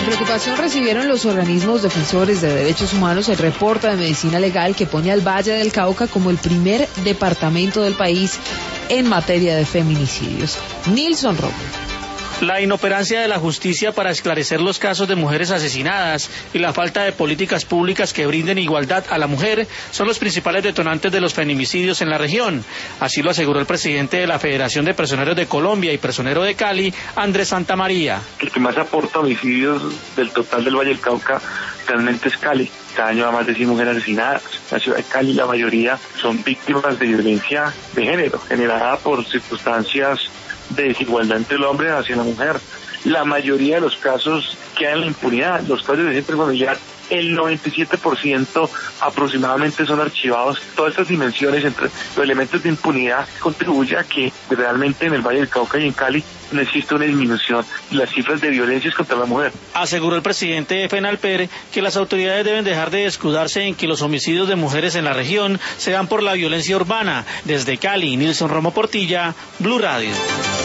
preocupación recibieron los organismos defensores de derechos humanos el reporte de medicina legal que pone al Valle del Cauca como el primer departamento del país en materia de feminicidios. Nilson Romo. La inoperancia de la justicia para esclarecer los casos de mujeres asesinadas y la falta de políticas públicas que brinden igualdad a la mujer son los principales detonantes de los feminicidios en la región. Así lo aseguró el presidente de la Federación de Personeros de Colombia y personero de Cali, Andrés Santamaría. El que más aporta homicidios del total del Valle del Cauca realmente es Cali. Cada año hay más de 100 mujeres asesinadas. La ciudad de Cali, la mayoría son víctimas de violencia de género, generada por circunstancias de desigualdad entre el hombre hacia la mujer. La mayoría de los casos quedan en la impunidad. Los casos de violencia familiar, el 97% aproximadamente son archivados. Todas estas dimensiones entre los elementos de impunidad contribuyen a que realmente en el Valle del Cauca y en Cali no existe una disminución de las cifras de violencias contra la mujer. Aseguró el presidente de FENALPER que las autoridades deben dejar de escudarse en que los homicidios de mujeres en la región se dan por la violencia urbana. Desde Cali, Nilson Romo Portilla, Blue Radio.